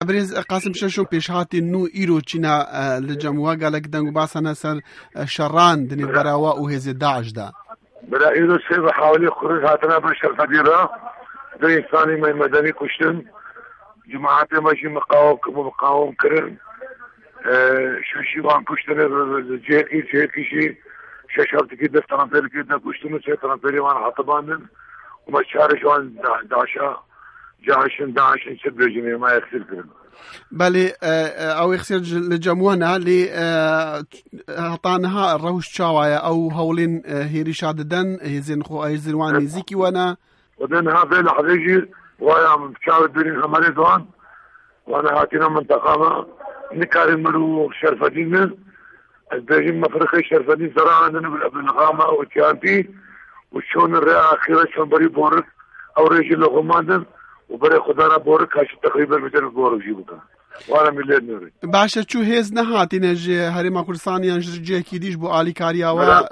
بريز قاسم ششو بيشهاتي نو إيرو تشينا لجموا قالك دنگو باسنا سر شران دني براوا وهز داعش دا بلا إيرو سيب حوالي خروج هاتنا بشر فديرة ده إنساني ما مدني كشتن جماعتي ماشي مقاوم كرن شاشي وان كشتن جيكي شي شاشرت كده ترامبيل كده كشتن شي ترامبيل وان حطبان وما شارش وان داعشن سبرجني ما يخسر كرن بله او يخسر لجموانا ل هطانها الروش شاوايا او هولين هيري شاددن هيزن خو ايزن وان زيكي وانا ودن هذا لحظيجي ويا مشاور بين همالي دوان وانا هاتينا منطقة ما نكارن ملو شرفدين البيجين مفرقي شرفدين زراعة عندنا بالنغامة وتيانتي وشون الرئة أخيرا شون بري بورك او ريجي لغماندن وبري خدانا بورك هاش تقريبا 200 بورك جيبوكا وانا مليون نوري باشا شو هيز نهاتي نجي هريما كردستان ينجي كيديش بو آلي كارياوا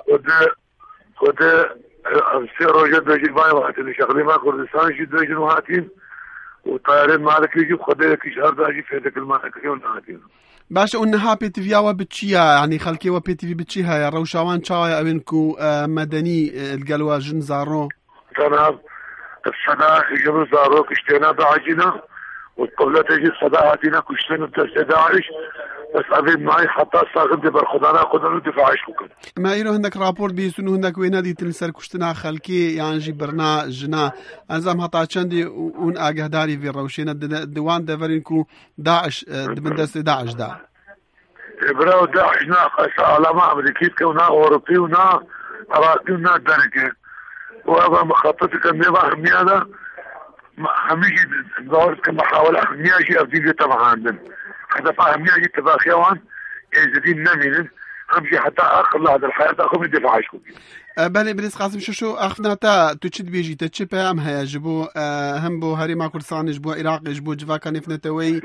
كده سيروجة بيجي باي وقتني شغلي ما كردستان جي بيجي نهاتين وطيارين مالك يجيب خديك شهر داجي فيدك المالك يون نهاتين باشا انها بي تي فيا وبتشيا يعني خلكي وبي تي في بتشيها يا روشاوان شاويا ابنكو مدني القلوا جن زارو تمام الصداع يجيبوا زارو كشتينا بعجينا والقبلة تجي الصداع هاتينا كشتينا بترسي داعش بس أبين معي حتى الساقب دي برخدانا قدروا دفاعش وكذا ما يرو هندك رابورت بيسونو هندك وينادي تلسر كشتنا خلكي يعني جبرنا جنا أنزام هطا چندي اون آگهداري في روشينا دوان دفرينكو داعش دبن دست داعش دا إبراو داعشنا قاسا علامة أمريكية كونا أوروبيونا عراقيونا درجة وهذا مخططي كان يبقى أهمية ده هميجي دور كمحاولة أهمية جي أبديجي طبعا عندنا حتى فأهمية جي تباخي وان يزدين نمينن همشي حتى آخر لحظة الحياة تأخذ من دفاع عشكو بله بريس قاسم شو أخفنا تا تشد بيجي تشبه أم هيا جبو هم بو هريما كردستان جبو عراق جبو جفا كان يفنتوي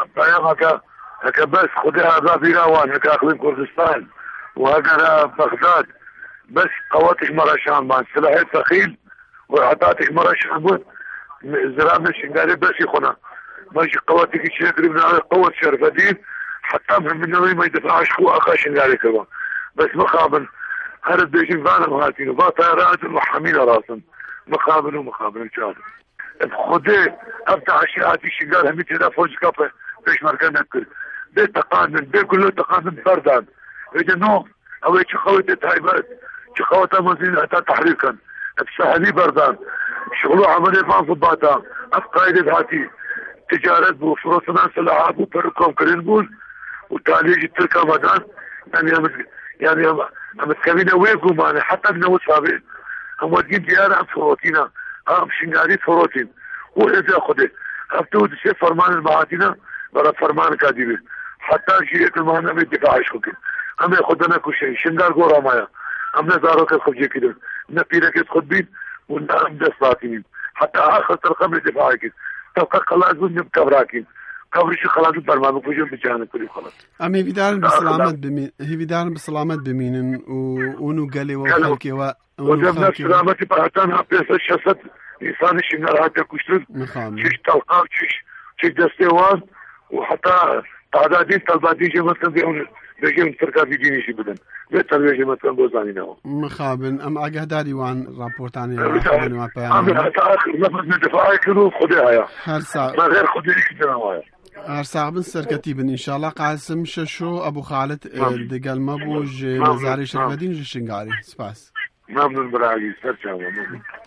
هكا بس خدها بابيرا وان هكا أخلين كردستان وهكا بغداد بس قواتك مرة شام سلاحي ثقيل وعطاتك مرة شام زرابنا شنقاري بس يخونا ماشي قواتك شنقري من قوة شرفدين حتى من ما يدفعش خو أخا شنقاري كمان بس مقابل هذا بيجين فانا مهاتين وبا طيارات وحميلة راسا مقابل إن شاء الله خدي أفتح أشياءاتي شنقار همي تدا فوج كافة بيش مركان نكر بي تقانن بي كله تقانن بردان إذا نوم أو يتش خوتي تايبات شقوة مزين حتى تحريكا السهلي بردان شغلوا عملية فان ضباطا أفقايد هاتي تجارة بفرصنا سلاحات وبركم كرينبول وتعليج تركا مدان يعني متكلمين ويقوا معنا حتى بنوت صابين هم ودين ديارة عن فروتينا هم شنقاري فروتين وإذا أخذ أفتود شيء فرمان المعاتينا ولا فرمان كاديبين حتى شيء المهنة بالدفاع يشكل هم يأخذنا كل شيء شنقار قورا مايا هم نزارو كالخبجي كده نبينا كتخبين ونعم دس باطنين حتى آخر ترقم الدفاع كده تبقى خلاص نبقى براكين قبرش خلاص برنامج فوجين بجانب كله خلاص أمي فيدارن بسلامت بمين هي فيدارن بسلامت بمين ونو قالي وخلكي وجبنا سلامتي بعتنا بس الشخص إنسان الشنقار هذا كشتر شيش تلقى شيش دستيوان وحتى تعدادين طلباتين شيء مثلا بيجي تركا في ديني شي بدن بيتر بيجي مثلا بوزاني ناو مخابن ام اگهداري وان رابورت عن ما بيان حتى اخر لفظ من دفاعي كله خديها يا هرسا ما غير خدي كده نوايا هرسا بن سركتي ان شاء الله قاسم ششو ابو خالد دقال مبوج نزاري شرفدين شنقاري سباس ممنون بالعزيز سرچاو